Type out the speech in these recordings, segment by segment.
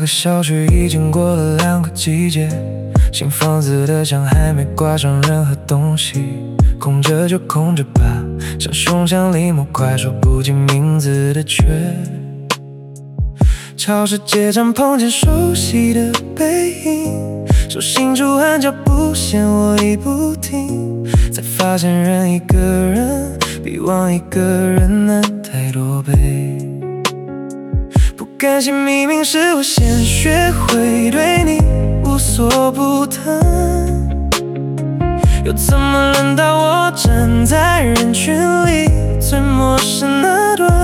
个小区已经过了2个季节，新房子的墙还没挂上任何东西，空着就空着吧，像胸腔里某块说不清名字的缺。超市结账碰见熟悉的背影，手心出汗脚步嫌我已不停，才发现忍一个人比忘一个人难太多倍。不甘心明明是我先学会对你无所不谈，又怎么轮到我站在人群里最陌生那端？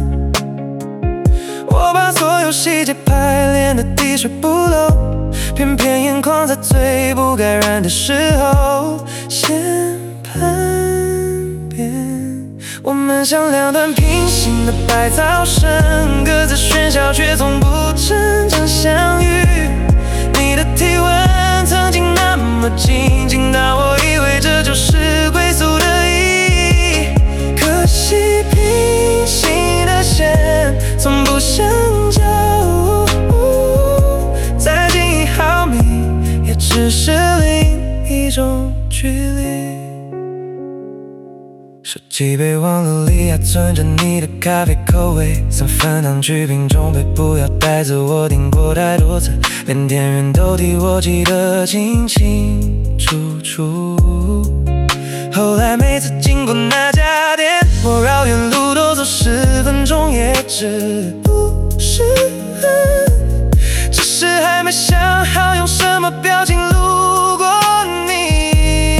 我把所有细节排练得滴水不漏，偏偏眼眶在最不该染的时候先叛变。我们像2段平行的百草绳，各自喧嚣却从不真正相遇。你的体温曾经那么近，近到我以为这就是归宿的意义。可惜平行的线从不相交，再近1毫米也只是另一种距离。手机备忘录里还存着你的咖啡口味，3分糖去瓶中杯，不要带走，我听过太多次，连店员都替我记得清清楚楚。后来每次经过那家店，我绕远路多走10分钟，也只不是恨，只是还没想好用什么表情路过你。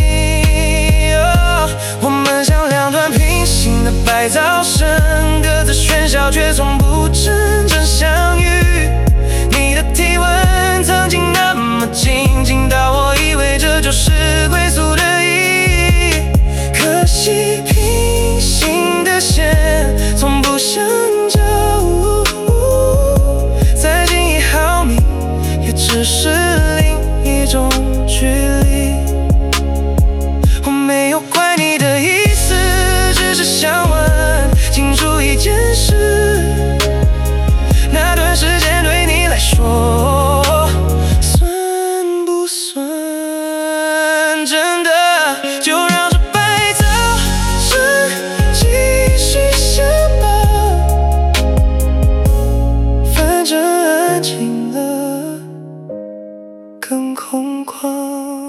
我们像2段平行的百草绳，各自喧嚣却从不真正相遇。你的体温曾经那么近，近到我以为这就是归宿的意义。可惜平行的线从不相交，再近1毫米也只是另一种距离。我没有怪你的意思，只是想问清楚一件事，那段时间对你来说算不算真的？就让这百草绳继续想吧，反正安静了更空旷。